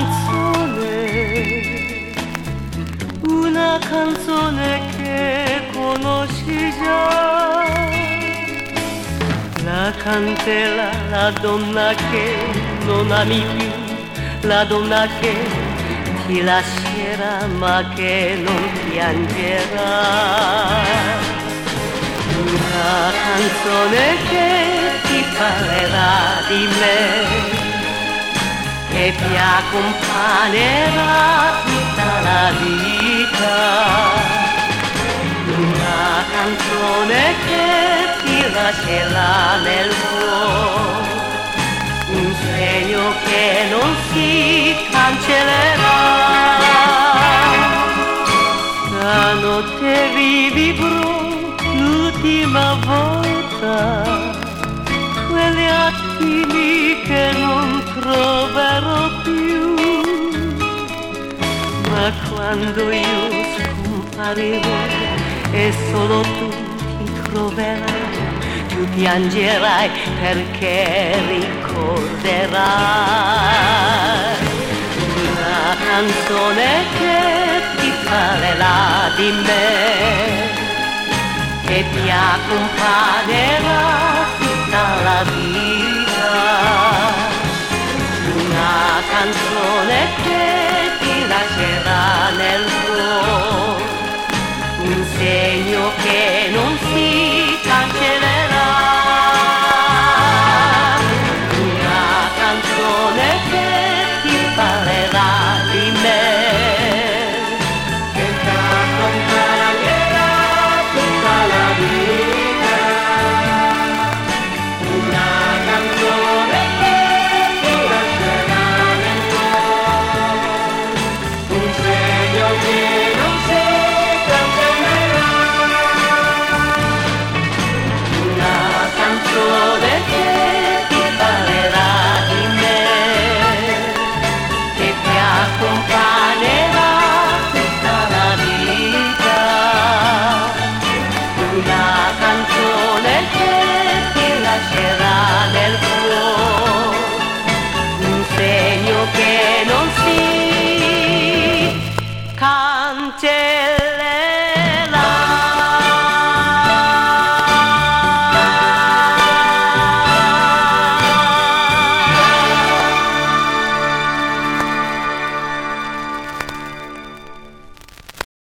una canzone che conosci già. La canterà la donna che non ami più, la donna che ti lascerà ma che non piangerà. Una canzone che ti parlerà di me, che ti accompagnerà tutta la vita. Una canzone che ti lascerà nel cuore, un segno che non si cancellerà. Stanotte vivrò l'ultima volta quegli attimi che non troverò più, ma quando io scomparirò e solo tu ti troverai, tu piangerai perché ricorderai una canzone che ti parlerà di me, che ti accompagnerà tutta la vita. Una canzone che ti lascerà nel cuore, un segno che